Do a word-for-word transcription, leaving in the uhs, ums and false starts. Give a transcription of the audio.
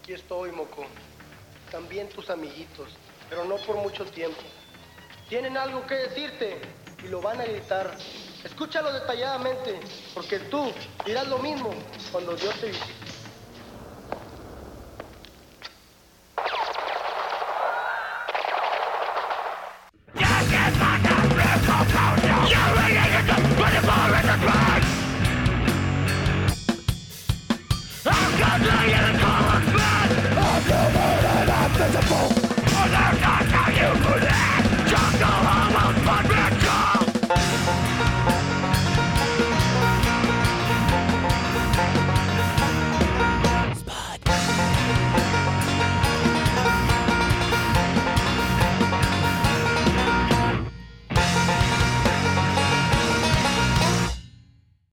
Aquí estoy, Moco. También tus amiguitos, pero no por mucho tiempo. Tienen algo que decirte y lo van a gritar. Escúchalo detalladamente, porque tú dirás lo mismo cuando Dios te visite.